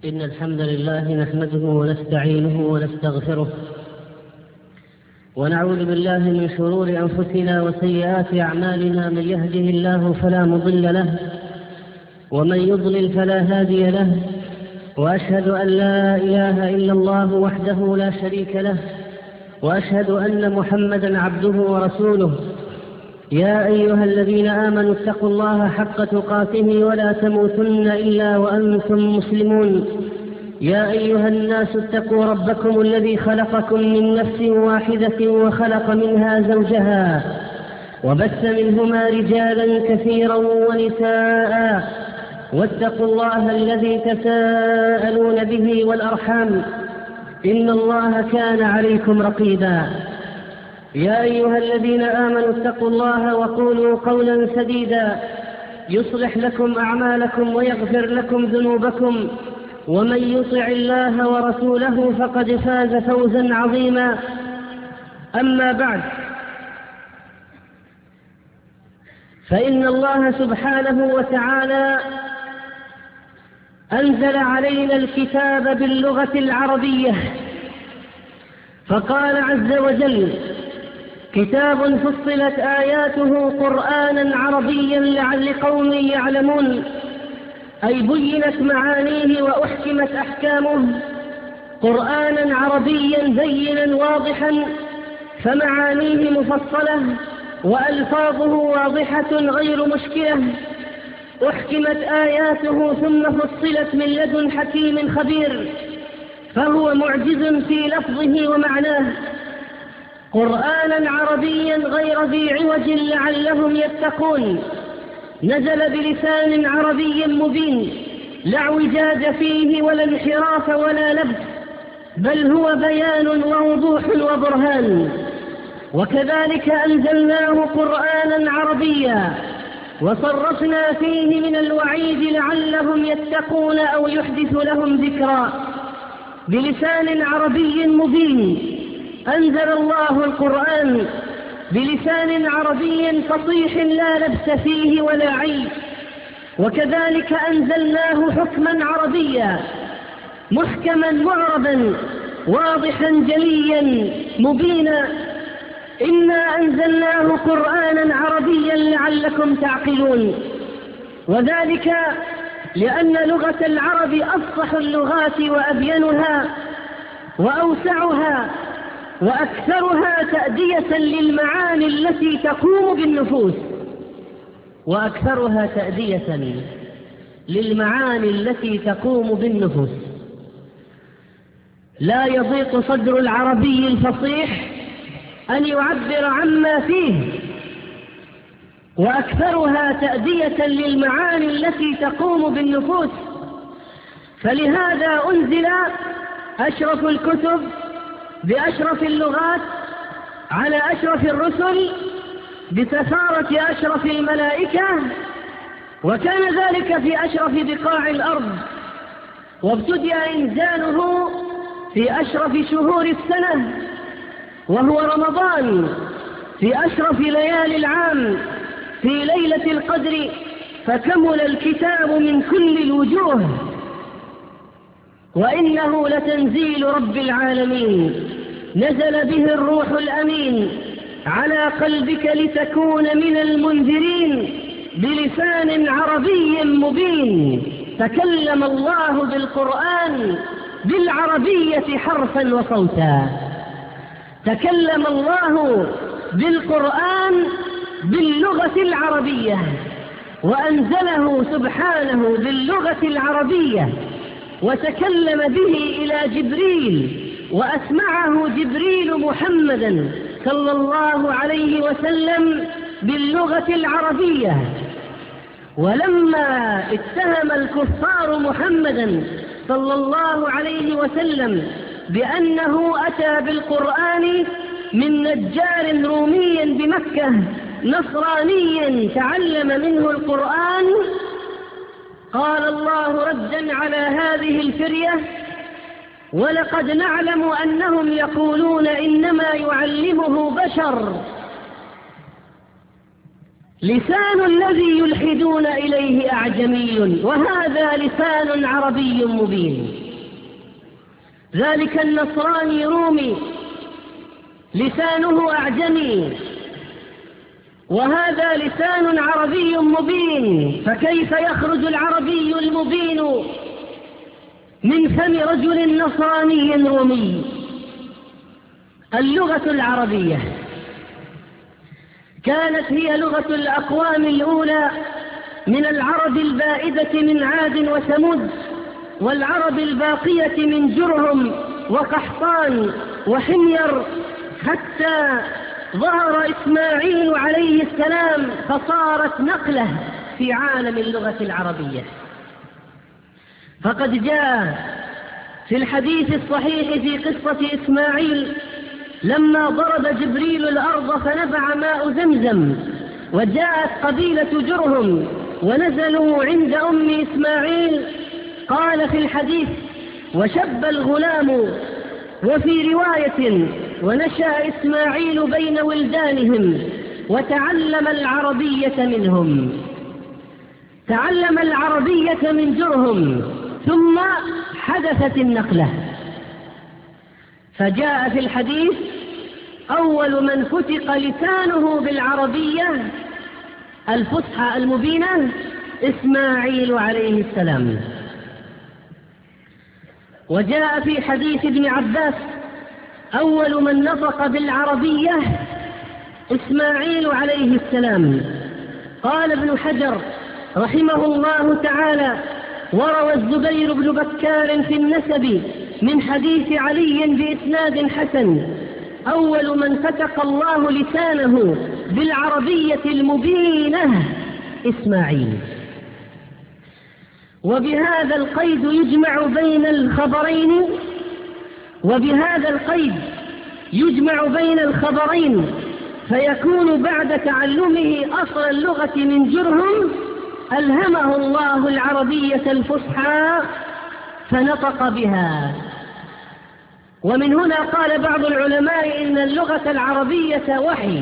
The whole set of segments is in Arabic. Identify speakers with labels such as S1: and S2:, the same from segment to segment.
S1: إن الحمد لله نحمده ونستعينه ونستغفره ونعوذ بالله من شرور أنفسنا وسيئات أعمالنا. من يهده الله فلا مضل له ومن يضلل فلا هادي له، وأشهد أن لا إله إلا الله وحده لا شريك له، وأشهد أن محمدا عبده ورسوله. يا أيها الذين آمنوا اتقوا الله حق تقاته ولا تموتن إلا وأنتم مسلمون. يا أيها الناس اتقوا ربكم الذي خلقكم من نفس واحدة وخلق منها زوجها وبث منهما رجالا كثيرا ونساء، واتقوا الله الذي تساءلون به والأرحام، إن الله كان عليكم رقيبا. يا أيها الذين آمنوا اتقوا الله وقولوا قولا سديدا يصلح لكم أعمالكم ويغفر لكم ذنوبكم، ومن يطع الله ورسوله فقد فاز فوزا عظيما. أما بعد، فإن الله سبحانه وتعالى أنزل علينا الكتاب باللغة العربية، فقال عز وجل: كتاب فصلت آياته قرآنا عربيا لقوم يعلمون، أي بينت معانيه وأحكمت أحكامه قرآنا عربيا بينا واضحا، فمعانيه مفصلة وألفاظه واضحة غير مشكلة. أحكمت آياته ثم فصلت من لدن حكيم خبير، فهو معجز في لفظه ومعناه. قرآنا عربيا غير ذي عوج لعلهم يتقون، نزل بلسان عربي مبين، لا اعوجاج فيه ولا انحراف ولا لبس، بل هو بيان ووضوح وبرهان. وكذلك أنزلناه قرآنا عربيا وصرفنا فيه من الوعيد لعلهم يتقون أو يحدث لهم ذكرا. بلسان عربي مبين أنزل الله القرآن، بلسان عربي فصيح لا لبس فيه ولا عيب. وكذلك أنزلناه حكما عربيا محكما معربا واضحا جليا مبينا. إنا أنزلناه قرآنا عربيا لعلكم تعقلون. وذلك لأن لغة العرب أفصح اللغات وأبينها وأوسعها وأكثرها تأدية للمعاني التي تقوم بالنفوس، وأكثرها تأدية للمعاني التي تقوم بالنفوس. لا يضيق صدر العربي الفصيح أن يعبر عما فيه، وأكثرها تأدية للمعاني التي تقوم بالنفوس. فلهذا أنزل أشرف الكتب بأشرف اللغات على أشرف الرسل بسفارة أشرف الملائكة، وكان ذلك في أشرف بقاع الأرض، وابتدأ إنزاله في أشرف شهور السنة وهو رمضان، في أشرف ليالي العام، في ليلة القدر، فكمل الكتاب من كل الوجوه. وإنه لتنزيل رب العالمين، نزل به الروح الأمين على قلبك لتكون من المنذرين، بلسان عربي مبين. تكلم الله بالقرآن بالعربية حرفا وصوتا، تكلم الله بالقرآن باللغة العربية، وأنزله سبحانه باللغة العربية، وتكلم به إلى جبريل، وأسمعه جبريل محمدا صلى الله عليه وسلم باللغة العربية. ولما اتهم الكفار محمدا صلى الله عليه وسلم بأنه أتى بالقرآن من نجار رومي بمكة نصراني تعلم منه القرآن، قال الله ردا على هذه الفرية: ولقد نعلم أنهم يقولون إنما يعلمه بشر، لسان الذي يلحدون إليه أعجمي وهذا لسان عربي مبين. ذلك النصراني رومي لسانه أعجمي وهذا لسان عربي مبين، فكيف يخرج العربي المبين من فم رجل نصراني رومي؟ اللغة العربية كانت هي لغة الأقوام الأولى من العرب البائدة من عاد وثمود، والعرب الباقية من جرهم وقحطان وحمير، حتى ظهر إسماعيل عليه السلام فصارت نقلة في عالم اللغة العربية. فقد جاء في الحديث الصحيح في قصة إسماعيل لما ضرب جبريل الأرض فنبع ماء زمزم، وجاءت قبيلة جرهم ونزلوا عند أم إسماعيل، قال في الحديث: وشب الغلام، وفي رواية: ونشأ إسماعيل بين ولدانهم وتعلم العربية منهم. تعلم العربية من جرهم، ثم حدثت النقلة. فجاء في الحديث: أول من فتق لسانه بالعربية الفصحى المبينة إسماعيل عليه السلام. وجاء في حديث ابن عباس: أول من نطق بالعربية إسماعيل عليه السلام. قال ابن حجر رحمه الله تعالى: وروى الزبير بن بكار في النسب من حديث علي بإسناد حسن: أول من فتق الله لسانه بالعربية المبينة إسماعيل. وبهذا القيد يجمع بين الخبرين، فيكون بعد تعلمه أصل اللغة من جرهم ألهمه الله العربية الفصحى فنطق بها. ومن هنا قال بعض العلماء إن اللغة العربية وحي.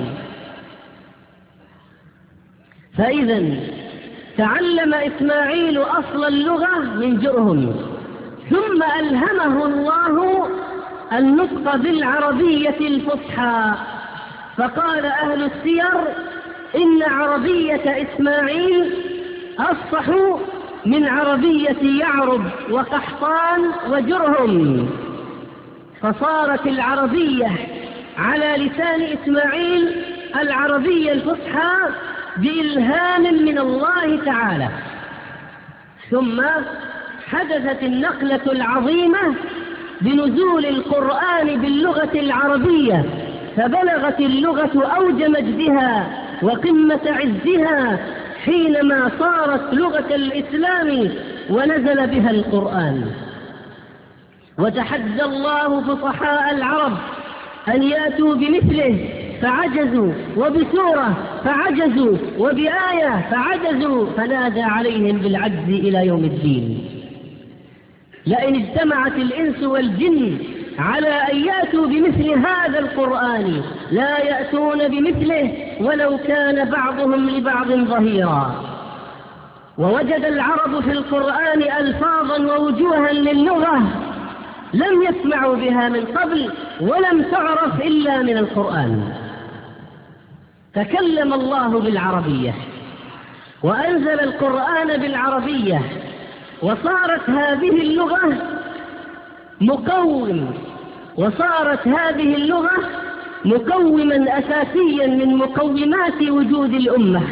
S1: فإذا تعلم إسماعيل أصل اللغة من جرهم، ثم ألهمه الله النطق بالعربية الفصحى. فقال أهل السير إن عربية إسماعيل أفصح من عربية يعرب وقحطان وجرهم، فصارت العربية على لسان إسماعيل العربية الفصحى بإلهام من الله تعالى. ثم حدثت النقلة العظيمة بنزول القرآن باللغة العربية، فبلغت اللغة أوج مجدها وقمة عزها حينما صارت لغة الإسلام ونزل بها القرآن. وتحدى الله فصحاء العرب أن يأتوا بمثله فعجزوا، وبسورة فعجزوا، وبآية فعجزوا، فنادى عليهم بالعجز إلى يوم الدين. لئن اجتمعت الإنس والجن على أن يأتوا بمثل هذا القرآن لا يأتون بمثله ولو كان بعضهم لبعض ظهيرا. ووجد العرب في القرآن ألفاظا ووجوها للغة لم يسمعوا بها من قبل ولم تعرف إلا من القرآن. تكلم الله بالعربية وأنزل القرآن بالعربية، وصارت هذه اللغة مقوما أساسيا من مقومات وجود الأمة.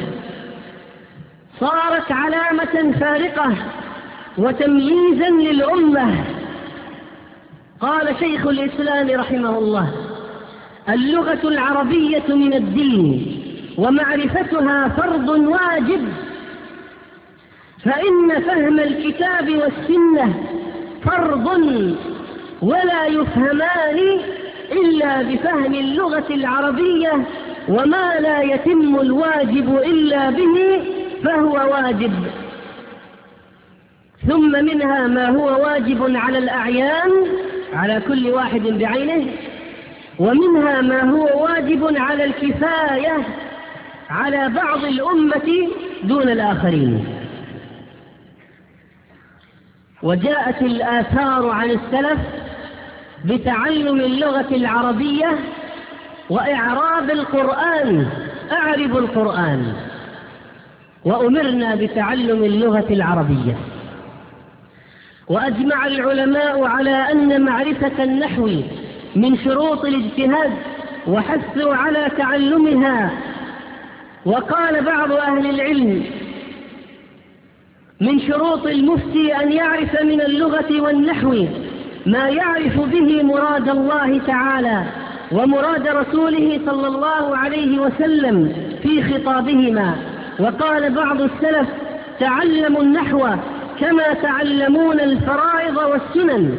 S1: صارت علامة فارقة وتمييزا للأمة. قال شيخ الإسلام رحمه الله: اللغة العربية من الدين ومعرفتها فرض واجب، فإن فهم الكتاب والسنة فرض ولا يفهمان إلا بفهم اللغة العربية، وما لا يتم الواجب إلا به فهو واجب. ثم منها ما هو واجب على الأعيان على كل واحد بعينه، ومنها ما هو واجب على الكفاية على بعض الأمة دون الآخرين. وجاءت الآثار عن السلف بتعلم اللغة العربية وإعراب القرآن، أعرب القرآن، وأمرنا بتعلم اللغة العربية. وأجمع العلماء على أن معرفة النحو من شروط الاجتهاد وحثوا على تعلمها. وقال بعض أهل العلم من شروط المفتي أن يعرف من اللغة والنحو ما يعرف به مراد الله تعالى ومراد رسوله صلى الله عليه وسلم في خطابهما. وقال بعض السلف تعلموا النحو كما تعلمون الفرائض والسنن.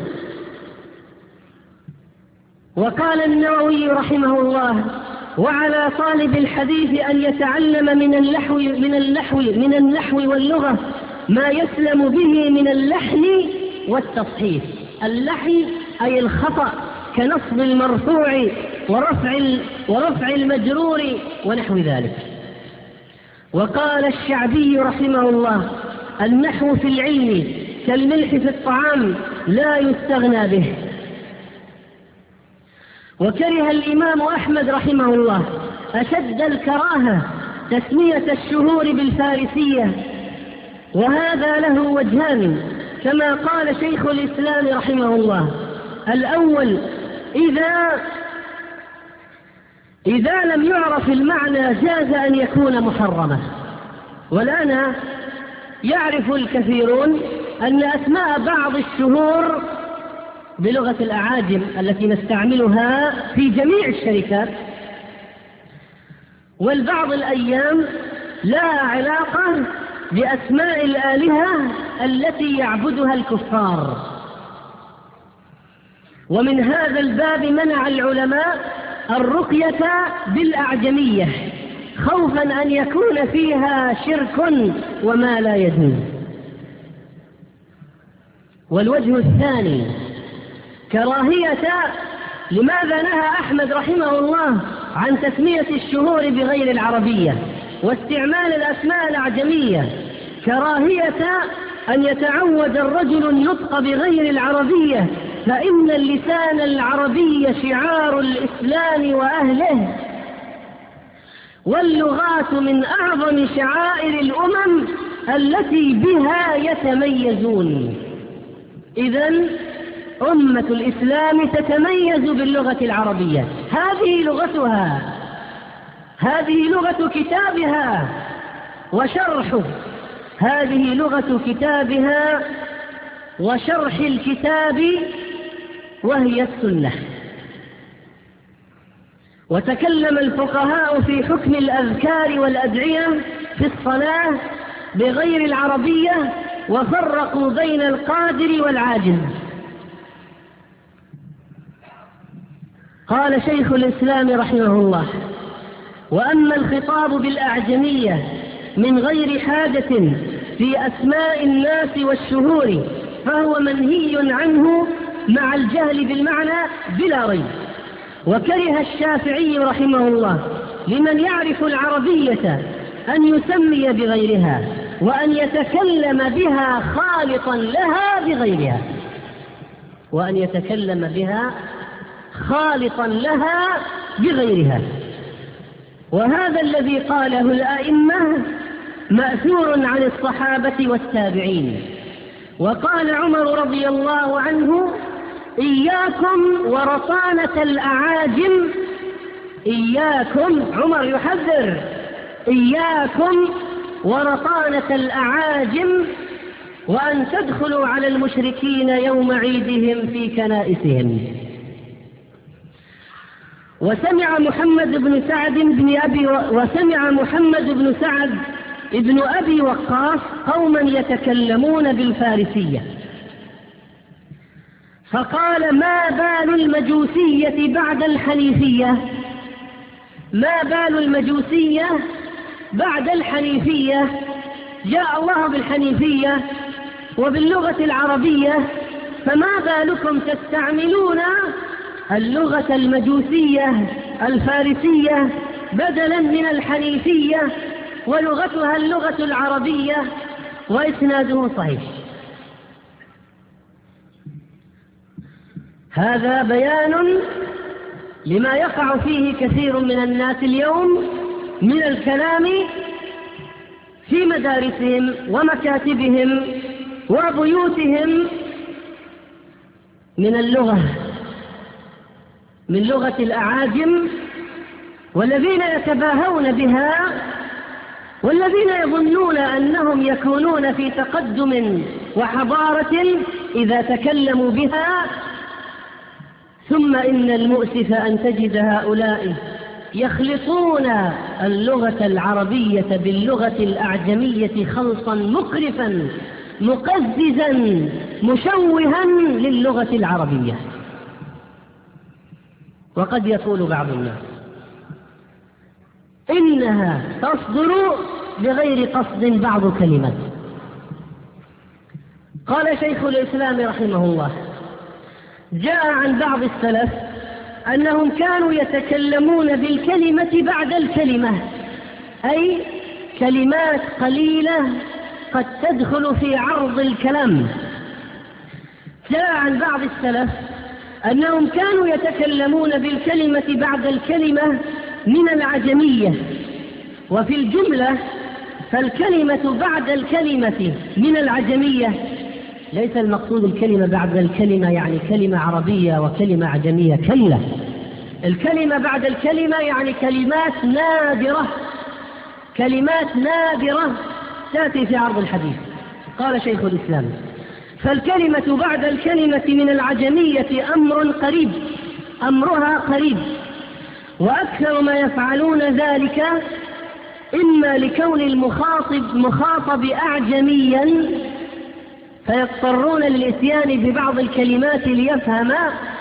S1: وقال النووي رحمه الله وعلى طالب الحديث أن يتعلم من النحو واللغة ما يسلم به من اللحن والتصحيف. اللحن أي الخطأ كنصب المرفوع ورفع المجرور ونحو ذلك. وقال الشعبي رحمه الله النحو في العلم كالملح في الطعام لا يستغنى به. وكره الإمام أحمد رحمه الله أشد الكراهة تسمية الشهور بالفارسية، وهذا له وجهان كما قال شيخ الإسلام رحمه الله: الأول إذا لم يعرف المعنى جاز أن يكون محرما. والآن يعرف الكثيرون أن أسماء بعض الشهور بلغة الأعاجم التي نستعملها في جميع الشركات والبعض الأيام لا علاقة بأسماء الآلهة التي يعبدها الكفار. ومن هذا الباب منع العلماء الرقية بالأعجمية خوفا أن يكون فيها شرك وما لا يجوز. والوجه الثاني كراهية لماذا نهى أحمد رحمه الله عن تسمية الشهور بغير العربية واستعمال الأسماء الأعجمية؟ كراهية أن يتعود الرجل النطق بغير العربية، فإن اللسان العربي شعار الإسلام وأهله، واللغات من أعظم شعائر الأمم التي بها يتميزون. إذن أمة الإسلام تتميز باللغة العربية، هذه لغتها، هذه لغة كتابها وشرحه، هذه لغة كتابها وشرح الكتاب وهي السنة. وتكلم الفقهاء في حكم الأذكار والأدعية في الصلاة بغير العربية وفرقوا بين القادر والعاجز. قال شيخ الإسلام رحمه الله: وأما الخطاب بالأعجمية من غير حاجة في أسماء الناس والشهور فهو منهي عنه مع الجهل بالمعنى بلا ريب. وكره الشافعي رحمه الله لمن يعرف العربية أن يسمي بغيرها وأن يتكلم بها خالطا لها بغيرها، وأن يتكلم بها خالطا لها بغيرها. وهذا الذي قاله الأئمة مأثور عن الصحابة والتابعين. وقال عمر رضي الله عنه: إياكم ورطانة الأعاجم، إياكم، عمر يحذر، إياكم ورطانة الأعاجم وأن تدخلوا على المشركين يوم عيدهم في كنائسهم. وسمع محمد بن سعد بن أبي وقاص قوما يتكلمون بالفارسية، فقال: ما بال المجوسية بعد الحنيفية؟ ما بال المجوسية بعد الحنيفية؟ جاء الله بالحنيفية وباللغة العربية، فما بالكم تستعملون اللغة المجوسية الفارسية بدلا من الحنيفية ولغتها اللغة العربية وإسناده صحيح. هذا بيان لما يقع فيه كثير من الناس اليوم من الكلام في مدارسهم ومكاتبهم وبيوتهم من اللغة، من لغة الأعاجم، والذين يتباهون بها والذين يظنون أنهم يكونون في تقدم وحضارة إذا تكلموا بها. ثم إن المؤسف أن تجد هؤلاء يخلطون اللغة العربية باللغة الأعجمية خلطا مقرفا مقززا مشوها للغة العربية. وقد يقول بعض الناس إنها تصدر بغير قصد بعض كلمات. قال شيخ الإسلام رحمه الله: جاء عن بعض السلف أنهم كانوا يتكلمون بالكلمة بعد الكلمة، أي كلمات قليلة قد تدخل في عرض الكلام. جاء عن بعض السلف أنهم كانوا يتكلمون بالكلمة بعد الكلمة من العجمية، وفي الجملة فالكلمة بعد الكلمة من العجمية ليس المقصود الكلمة بعد الكلمة يعني كلمة عربية وكلمة عجمية، كلا، الكلمة بعد الكلمة يعني كلمات نادرة، كلمات نادرة تأتي في عرض الحديث. قال شيخ الإسلام: فالكلمة بعد الكلمة من العجمية أمر قريب، أمرها قريب، وأكثر ما يفعلون ذلك إما لكون المخاطب أعجميا فيضطرون للإتيان ببعض الكلمات ليفهم،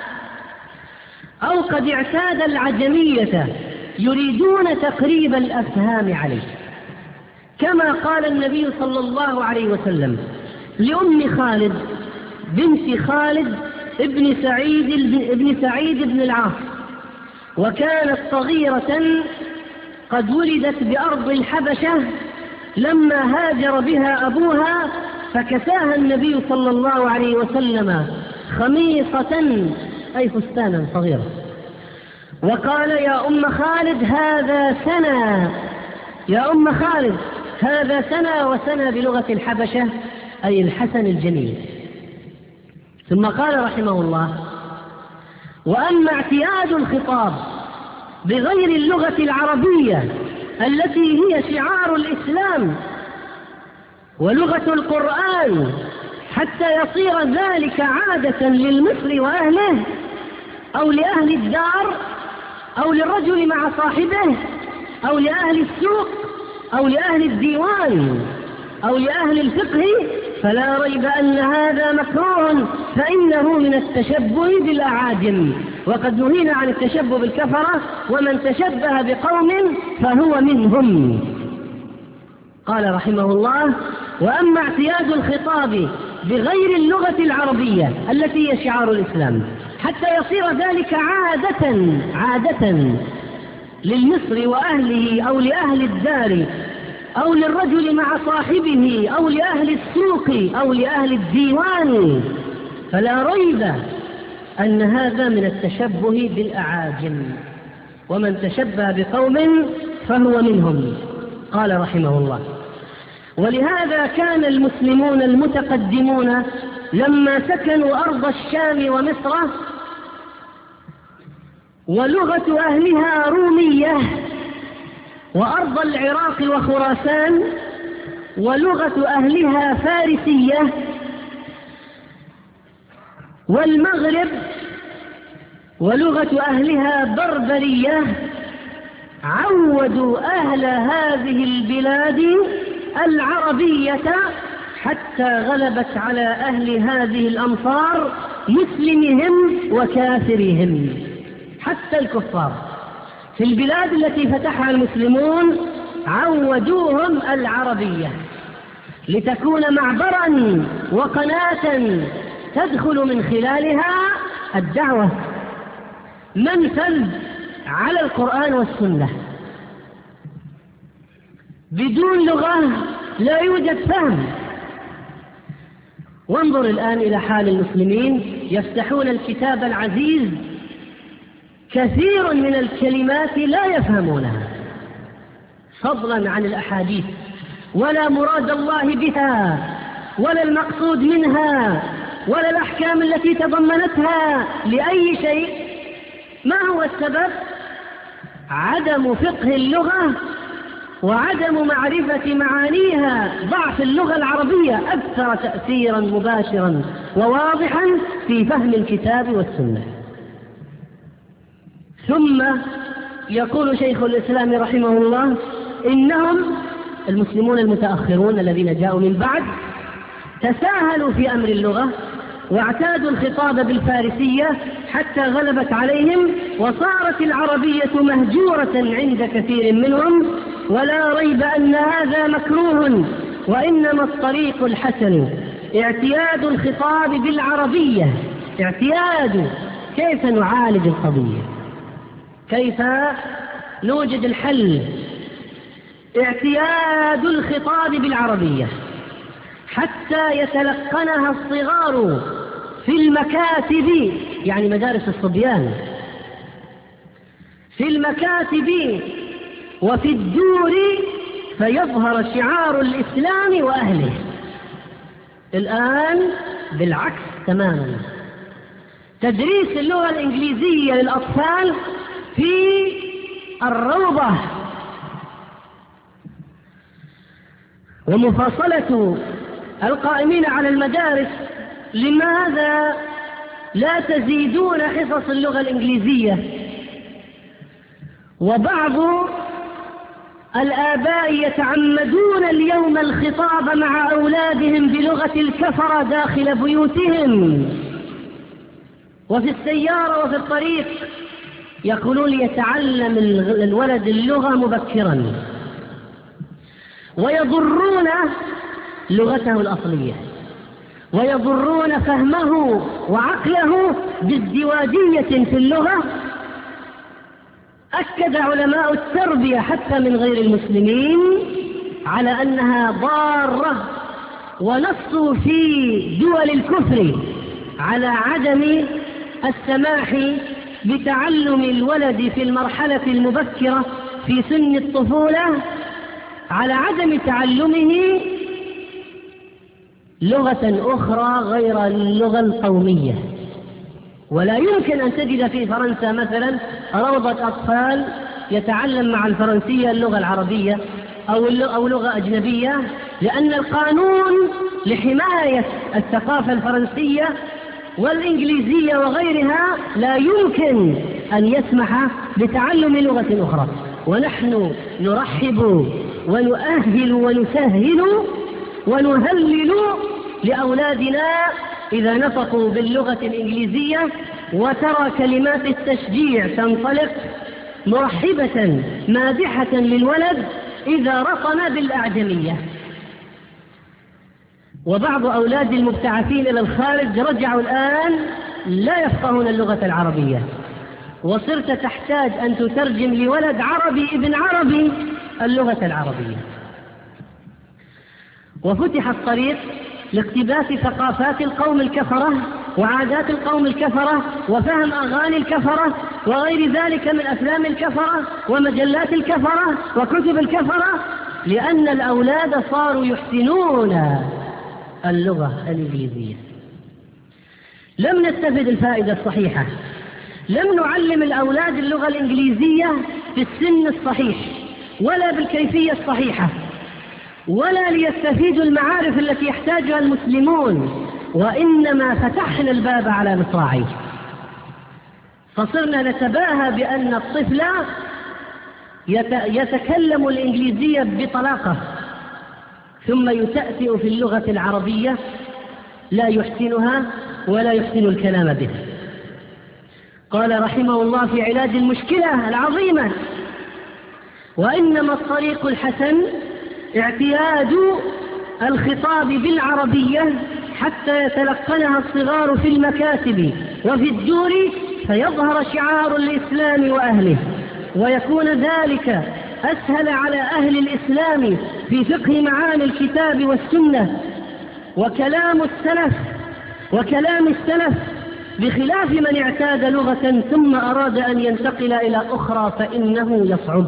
S1: أو قد اعتاد العجمية يريدون تقريب الأفهام عليه، كما قال النبي صلى الله عليه وسلم لأم خالد بنت خالد ابن سعيد بن العاص، وكانت صغيرة قد ولدت بأرض الحبشة لما هاجر بها أبوها، فكساها النبي صلى الله عليه وسلم خميصة أي فستانا صغيرة، وقال: يا أم خالد هذا سنة، يا أم خالد هذا سنة، وسنة بلغة الحبشة أي الحسن الجميل. ثم قال رحمه الله: وأما اعتياد الخطاب بغير اللغة العربية التي هي شعار الإسلام ولغة القرآن حتى يصير ذلك عادة للمصري وأهله، أو لأهل الدار، أو للرجل مع صاحبه، أو لأهل السوق، أو لأهل الديوان، أو لأهل الفقه، فلا ريب أن هذا مكروه، فإنه من التشبه بالأعاجم، وقد نهينا عن التشبه بالكفرة، ومن تشبه بقوم فهو منهم. قال رحمه الله: وأما اعتياد الخطاب بغير اللغة العربية التي هي شعار الإسلام حتى يصير ذلك عادة للمصري وأهله، أو لأهل الدار، أو للرجل مع صاحبه، أو لأهل السوق، أو لأهل الديوان، فلا ريب أن هذا من التشبه بالأعاجم، ومن تشبه بقوم فهو منهم. قال رحمه الله: ولهذا كان المسلمون المتقدمون لما سكنوا أرض الشام ومصر ولغة أهلها رومية، وأرض العراق وخراسان ولغة أهلها فارسية، والمغرب ولغة أهلها بربرية، عودوا أهل هذه البلاد العربية حتى غلبت على أهل هذه الأمصار مسلمهم وكافرهم، حتى الكفار في البلاد التي فتحها المسلمون عودوهم العربية لتكون معبرا وقناة تدخل من خلالها الدعوة، منفذ على القرآن والسنة، بدون لغة لا يوجد فهم. وانظر الآن إلى حال المسلمين، يفتحون الكتاب العزيز كثير من الكلمات لا يفهمونها، فضلا عن الأحاديث، ولا مراد الله بها ولا المقصود منها ولا الأحكام التي تضمنتها لأي شيء. ما هو السبب؟ عدم فقه اللغة وعدم معرفة معانيها. ضعف اللغة العربية أكثر تأثيرا مباشرا وواضحا في فهم الكتاب والسنة. ثم يقول شيخ الإسلام رحمه الله: إنهم المسلمون المتأخرون الذين جاءوا من بعد تساهلوا في أمر اللغة واعتادوا الخطاب بالفارسية حتى غلبت عليهم، وصارت العربية مهجورة عند كثير منهم، ولا ريب أن هذا مكروه، وإنما الطريق الحسن اعتياد الخطاب بالعربية. اعتياد، كيف نعالج القضية؟ كيف نوجد الحل؟ اعتياد الخطاب بالعربية حتى يتلقنها الصغار في المكاتب، يعني مدارس الصبيان، في المكاتب وفي الدور، فيظهر شعار الإسلام وأهله. الآن بالعكس تماما، تدريس اللغة الإنجليزية للأطفال في الروضة، ومفاصلة القائمين على المدارس. لماذا لا تزيدون حصص اللغة الإنجليزية؟ وبعض الآباء يتعمدون اليوم الخطاب مع أولادهم بلغة الكفرة داخل بيوتهم وفي السيارة وفي الطريق، يقولون يتعلم الولد اللغة مبكرا، ويضرون لغته الأصلية ويضرون فهمه وعقله بازدواجية في اللغة. أكد علماء التربية حتى من غير المسلمين على أنها ضارة، ونصوا في دول الكفر على عدم السماح بتعلم الولد في المرحلة المبكرة في سن الطفولة، على عدم تعلمه لغة أخرى غير اللغة القومية. ولا يمكن أن تجد في فرنسا مثلا روضة أطفال يتعلم مع الفرنسية اللغة العربية أو لغة أجنبية، لأن القانون لحماية الثقافة الفرنسية والإنجليزية وغيرها لا يمكن أن يسمح بتعلم لغة أخرى. ونحن نرحب ونؤهل ونسهل ونهلل لأولادنا إذا نطقوا باللغة الإنجليزية، وترى كلمات التشجيع تنطلق مرحبة مادحة للولد إذا رطن بالأعجمية. وبعض أولاد المبتعثين إلى الخارج رجعوا الآن لا يفقهون اللغة العربية، وصرت تحتاج أن تترجم لولد عربي ابن عربي اللغة العربية. وفتح الطريق لاقتباس ثقافات القوم الكفرة وعادات القوم الكفرة وفهم أغاني الكفرة وغير ذلك من أفلام الكفرة ومجلات الكفرة وكتب الكفرة، لأن الأولاد صاروا يحسنون اللغة الإنجليزية. لم نستفد الفائدة الصحيحة، لم نعلم الأولاد اللغة الإنجليزية في السن الصحيح ولا بالكيفية الصحيحة، ولا ليستفيدوا المعارف التي يحتاجها المسلمون، وإنما فتحنا الباب على مصراعيه. فصرنا نتباهى بأن الطفل يتكلم الإنجليزية بطلاقة، ثم يتأتئ في اللغة العربية لا يحسنها ولا يحسن الكلام بها. قال رحمه الله في علاج المشكلة العظيمة: وإنما الطريق الحسن اعتياد الخطاب بالعربية حتى يتلقنها الصغار في المكاتب وفي الدور، فيظهر شعار الإسلام وأهله، ويكون ذلك أسهل على أهل الإسلام في فقه معاني الكتاب والسنة وكلام السلف بخلاف من اعتاد لغة ثم أراد أن ينتقل إلى أخرى فإنه يصعب.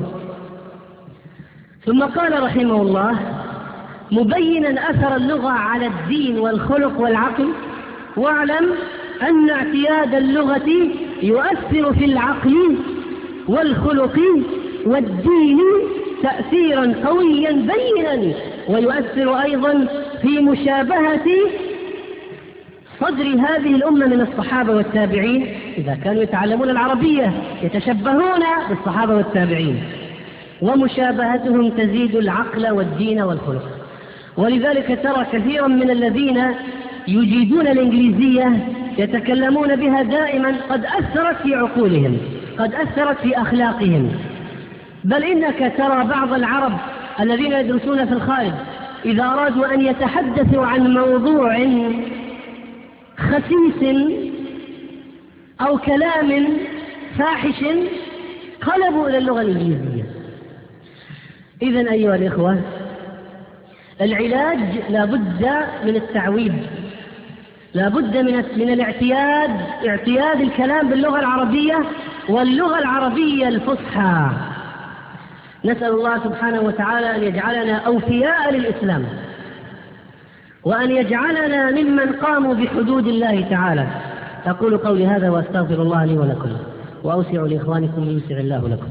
S1: ثم قال رحمه الله مبينا أثر اللغة على الدين والخلق والعقل: واعلم أن اعتياد اللغة يؤثر في العقل والخلق والدين تأثيرا قويا بينا، ويؤثر أيضا في مشابهة صدر هذه الأمة من الصحابة والتابعين. إذا كانوا يتعلمون العربية يتشبهون بالصحابة والتابعين، ومشابهتهم تزيد العقل والدين والخلق. ولذلك ترى كثيرا من الذين يجيدون الإنجليزية يتكلمون بها دائما قد أثرت في عقولهم، قد أثرت في أخلاقهم. بل إنك ترى بعض العرب الذين يدرسون في الخارج إذا أرادوا أن يتحدثوا عن موضوع خسيس أو كلام فاحش قلبوا إلى اللغة الإنجليزية. إذن أيها الإخوة، العلاج لابد من التعويد، لابد من الاعتياد، اعتياد الكلام باللغة العربية واللغة العربية الفصحى. نسأل الله سبحانه وتعالى أن يجعلنا أوفياء للإسلام، وأن يجعلنا ممن قاموا بحدود الله تعالى. أقول قولي هذا وأستغفر الله لي ولكم، وأوسع لإخوانكم يوسع الله لكم.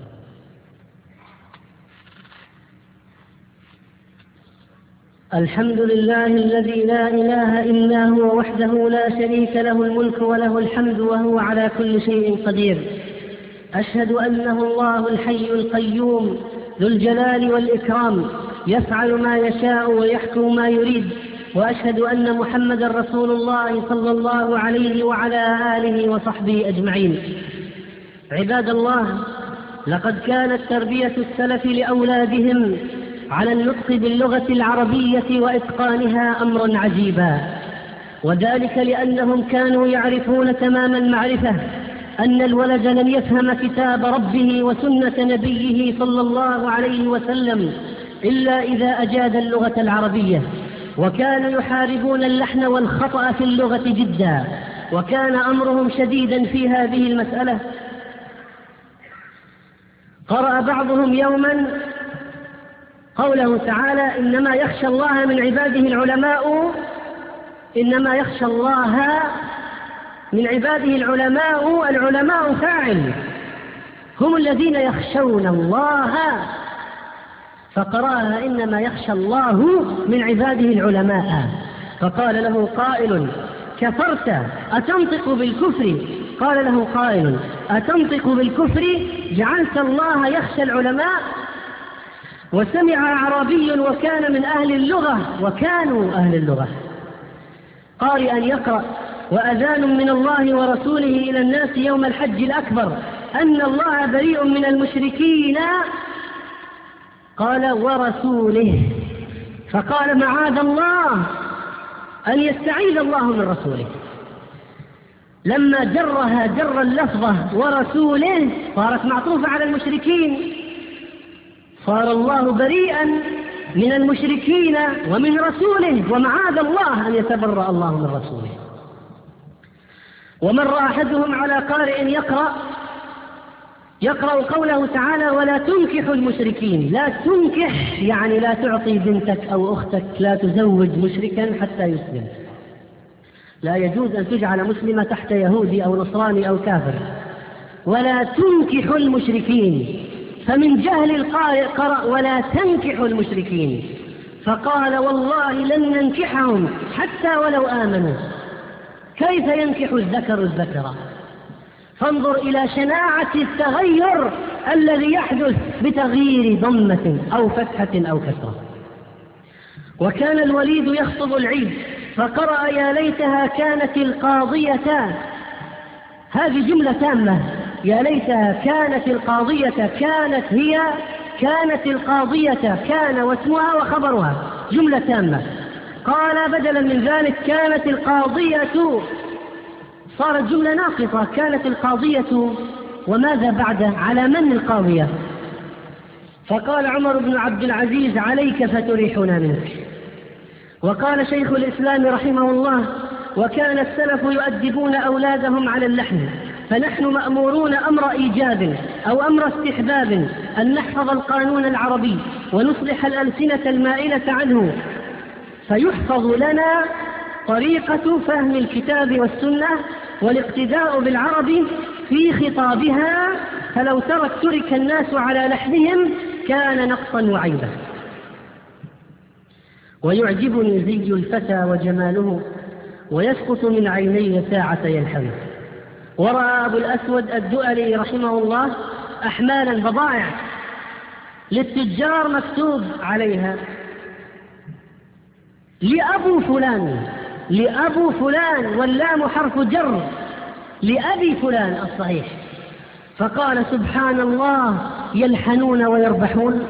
S1: الحمد لله الذي لا إله إلا هو وحده لا شريك له الملك وله الحمد وهو على كل شيء قدير. أشهد أنه الله الحي القيوم ذو الجلال والإكرام، يفعل ما يشاء ويحكم ما يريد. وأشهد أن محمدا رسول الله صلى الله عليه وعلى آله وصحبه أجمعين. عباد الله، لقد كانت تربية السلف لأولادهم على النطق باللغة العربية وإتقانها أمرا عجيبا، وذلك لأنهم كانوا يعرفون تمام المعرفة أن الولد لن يفهم كتاب ربه وسنة نبيه صلى الله عليه وسلم إلا إذا أجاد اللغة العربية، وكانوا يحاربون اللحن والخطأ في اللغة جدا، وكان أمرهم شديدا في هذه المسألة. قرأ بعضهم يوما قوله تعالى: إنما يخشى الله من عباده العلماء، إنما يخشى الله من عباده العلماء فاعل، هم الذين يخشون الله، فقرأها إنما يخشى الله من عباده العلماء. فقال له قائل: كفرت أتنطق بالكفر؟ قال له قائل: أتنطق بالكفر؟ جعلت الله يخشى العلماء؟ وسمع أعرابي وكان من أهل اللغة، وكانوا أهل اللغة، قارئا يقرأ: وأذان من الله ورسوله إلى الناس يوم الحج الأكبر أن الله بريء من المشركين، قال: ورسوله. فقال: معاذ الله أن يستعيذ الله من رسوله. لما جر اللفظة ورسوله صارت معطوفة على المشركين، صار الله بريئا من المشركين ومن رسوله، ومعاذ الله أن يتبرأ الله من رسوله. ومر أحدهم على قارئ يقرأ قوله تعالى: ولا تنكحوا المشركين. لا تنكح يعني لا تعطي بنتك أو أختك، لا تزوج مشركا حتى يسلم. لا يجوز أن تجعل مسلمة تحت يهودي أو نصراني أو كافر. ولا تنكحوا المشركين، فمن جهل القارئ قرأ: ولا تنكحوا المشركين، فقال: والله لن ننكحهم حتى ولو آمنوا. كيف ينكح الذكر الذكر؟ فانظر إلى شناعة التغير الذي يحدث بتغيير ضمة أو فتحة أو كسرة. وكان الوليد يخطب العيد فقرأ: يا ليتها كانت القاضية. هذه جملة تامة: يا ليتها كانت القاضية، كانت القاضية، كان واسمها وخبرها، جملة تامة. قال بدلا من ذلك: كانت القاضية، صارت جملة ناقصة. كانت القاضية، وماذا بعد؟ على من القاضية؟ فقال عمر بن عبد العزيز: عليك فتريحنا منك. وقال شيخ الإسلام رحمه الله: وكان السلف يؤدبون أولادهم على اللحن، فنحن مأمورون أمر إيجاب أو أمر استحباب أن نحفظ القانون العربي ونصلح الألسنة المائلة عنه، فيحفظ لنا طريقة فهم الكتاب والسنة والاقتداء بالعرب في خطابها، فلو ترك الناس على لحنهم كان نقصا وعيبا. ويعجبني زي الفتى وجماله، ويسقط من عيني ساعة يلحم. ورأى أبو الأسود الدؤلي رحمه الله أحمالا بضائع للتجار مكتوب عليها: لأبو فلان، لأبو فلان، واللام حرف جر، لأبي فلان الصحيح. فقال: سبحان الله، يلحنون ويربحون.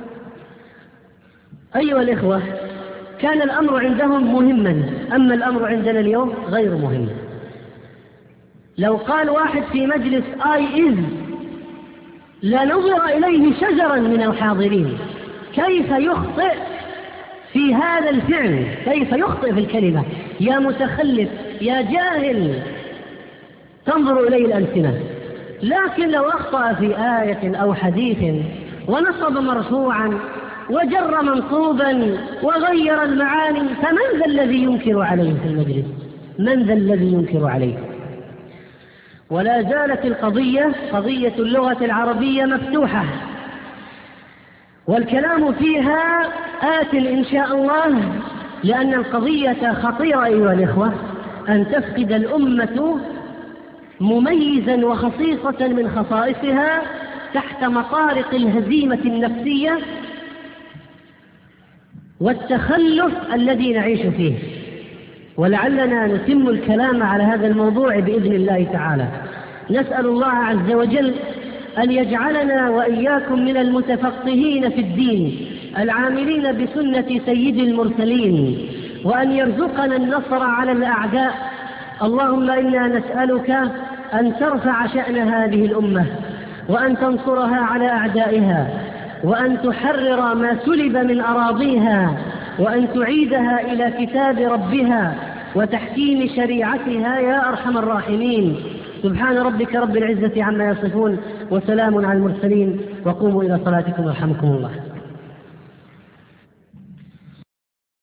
S1: أيها الإخوة، كان الأمر عندهم مهما، أما الأمر عندنا اليوم غير مهم. لو قال واحد في مجلس I is لنظر إليه شجرا من الحاضرين. كيف يخطئ في هذا الفعل؟ كيف يخطئ في الكلمة؟ يا متخلف، يا جاهل، تنظر إليه الألسنة. لكن لو أخطأ في آية أو حديث ونصب مرفوعا وجر منصوبا وغير المعاني، فمن ذا الذي ينكر عليه في المجلس؟ من ذا الذي ينكر عليه؟ ولا زالت القضية، قضية اللغة العربية، مفتوحة، والكلام فيها آت إن شاء الله، لأن القضية خطيرة أيها الإخوة، أن تفقد الأمة مميزا وخصيصة من خصائصها تحت مطارق الهزيمة النفسية والتخلف الذي نعيش فيه. ولعلنا نتم الكلام على هذا الموضوع بإذن الله تعالى. نسأل الله عز وجل أن يجعلنا وإياكم من المتفقهين في الدين العاملين بسنة سيد المرسلين، وأن يرزقنا النصر على الأعداء. اللهم إنا نسألك أن ترفع شأن هذه الأمة، وأن تنصرها على أعدائها، وأن تحرر ما سلب من أراضيها، وأن تعيدها إلى كتاب ربها وتحكيم شريعتها يا أرحم الراحمين. سبحان ربك رب العزة عما يصفون، وسلام على المرسلين، وقوموا إلى صلاتكم يرحمكم الله.